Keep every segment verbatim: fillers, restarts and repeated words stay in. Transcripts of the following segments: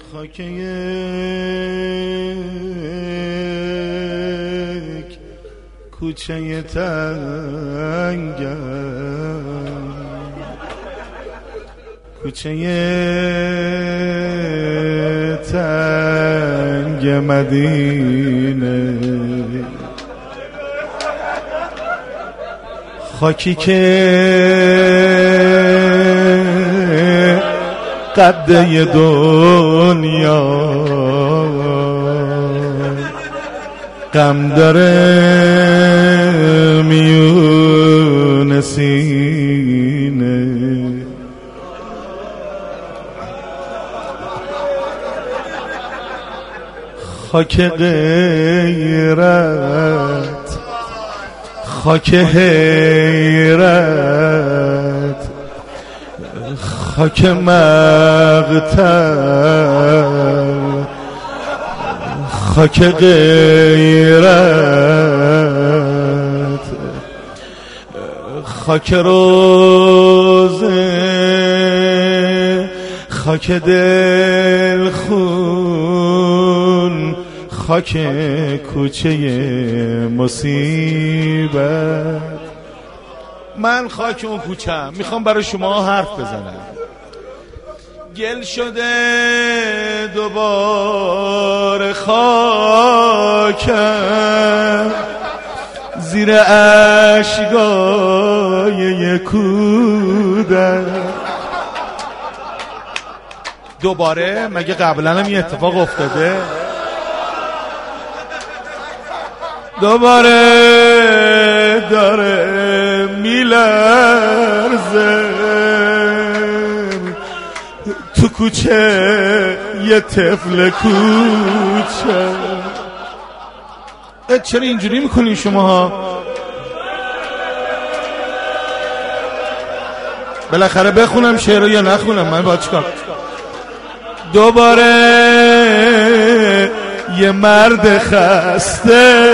خاک یک کوچه تنگم، کوچه تنگ مدینه، خاکی که قده دنیا غم داره میون سینه، خاک غیرت، خاک حیرت، خاک مقتل، خاک غیرت، خاک روزه، خاک دل خون، خاک کوچه مصیبت. من خاک اون کوچه‌ام، میخوام برای شما حرف بزنم. گل شده دوباره خاکم، زیر اشکای کودک. دوباره؟ مگه قبلا هم یه اتفاق افتاده؟ دوباره داره میلرزه تو کوچه یه طفل کوچه. چرا اینجوری میکنین شما ها؟ بالاخره بخونم شعر یا نخونم؟ من با چیکار؟ دوباره یه مرد خسته،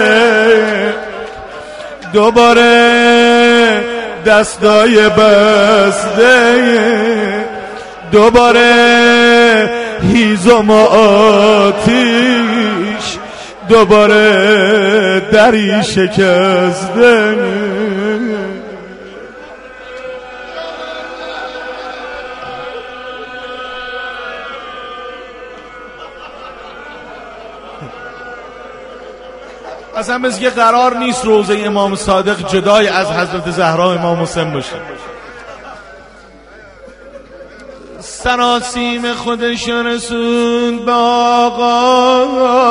دوباره دستای بسته، دوباره هیزم و آتیش، دوباره دری شکسته. اصلا مثل که قرار نیست روضه امام صادق جدای از حضرت زهرا امام حسین باشه. سراسیم خودش رسوند به آقا،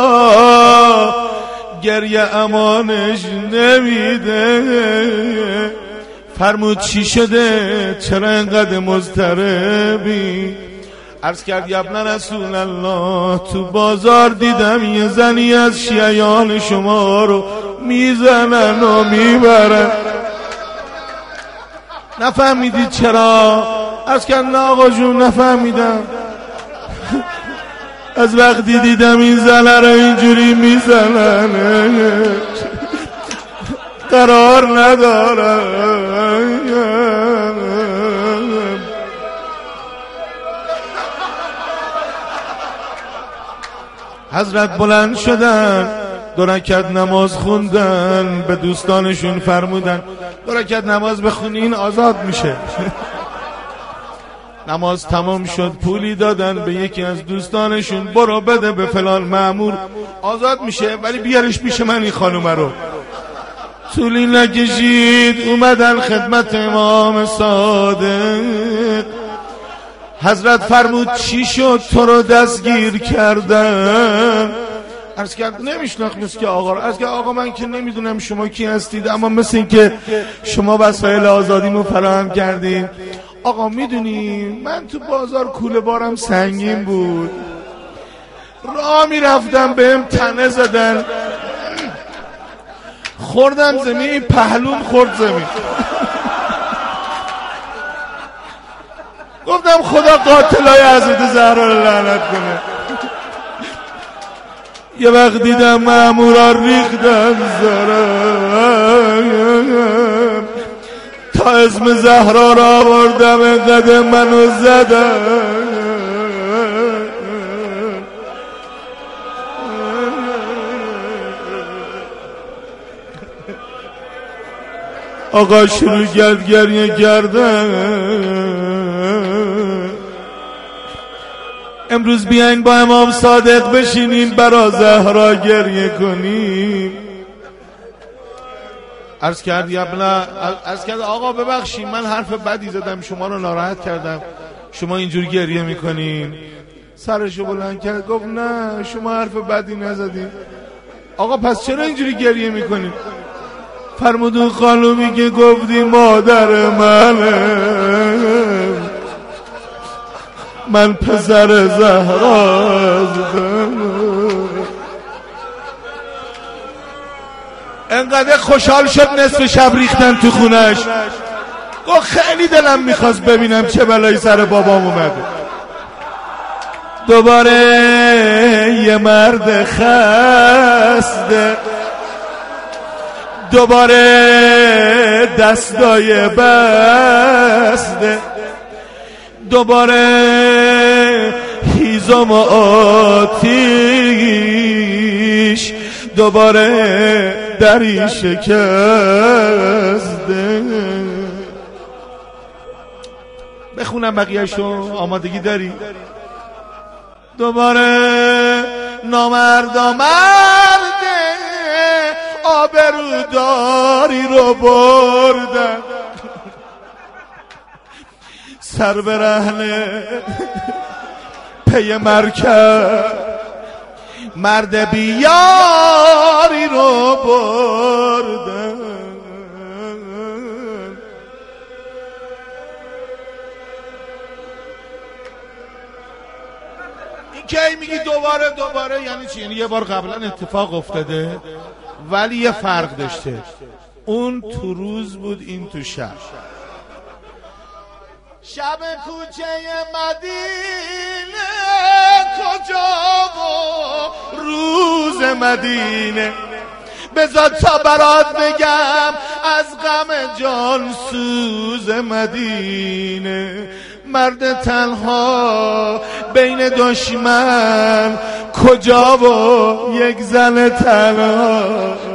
گریه امانش نمیده. فرمود چی شده؟ چرا انقدر مضطربی؟ عرض کرد ابن رسول الله، تو بازار دیدم یه زنی از شیعیان شما رو میزنن و میبرن. نفهمیدید چرا؟ عرض کرد نه آقا جون نفهمیدم. از وقتی دیدم این زنه رو اینجوری میزنن قرار ندارم. حضرت بلند شدن، دو رکعت نماز خوندن، به دوستانشون فرمودن دو رکعت نماز بخونین آزاد میشه. نماز تمام شد، پولی دادن به یکی از دوستانشون، برو بده به فلان مأمور آزاد میشه، ولی بیارش پیش من این خانومه رو. طولی نکشید اومدن خدمت امام صادق. حضرت فرمود چی شد تو رو دستگیر کردن؟ عرض کرد نمیشناختم که آقا رو. عرض کرد آقا من که نمیدونم شما کی هستید، اما مثل این که شما وسایل آزادیمو فراهم کردید. آقا میدونی من تو بازار کوله بارم سنگین بود، راه میرفتم بهم تنه زدن، خوردم زمین، پهلوم خورد زمین. گفتم خدا قاتلای حضرت زهرا رو لعنت کنه. یه وقت دیدم مامورا ریختن زارم، تا اسم زهرا را آوردم انقدر منو زدن. آقا شروع کرد گریه کردن. امروز بیاین با امام صادق بشینیم برا زهرا گریه کنیم. عرض کرد یبنا عرض کرد آقا ببخشید من حرف بدی زدم شما رو ناراحت کردم، شما اینجور گریه میکنین. سرشو بلند کرد گفت نه شما حرف بدی نزدین. آقا پس چرا اینجوری گریه میکنین؟ فرمودون خانومی که گفتی مادر منه، من پسر زهراستم. انقدر خوشحال شد نصف شب ریختن تو خونش. گفت خیلی دلم میخواست ببینم چه بلایی سر بابام اومده. دوباره یه مرد خسته، دوباره دستای بسته، دوباره هیزم و آتیش، دوباره دری شکسته. بخونم بقیه‌شو آمادگی داری؟ دوباره نامرد آمرده آبروداری رو بردن، سر به رهن پی مرکب مرد بیاری رو بردن. این که میگی دوباره دوباره یعنی چی؟ یعنی یه بار قبلا اتفاق افتاده ولی یه فرق داشته، اون تو روز بود این تو شب. شب کوچه مدینه کجا و روز مدینه، بذار تا برات بگم از غم جان سوز مدینه. مرد تنها بین دشمن کجا و یک زن تنها.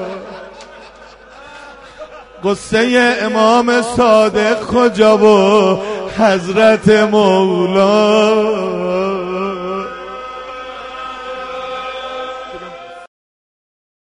قصه امام صادق کجا و حضرت مولا.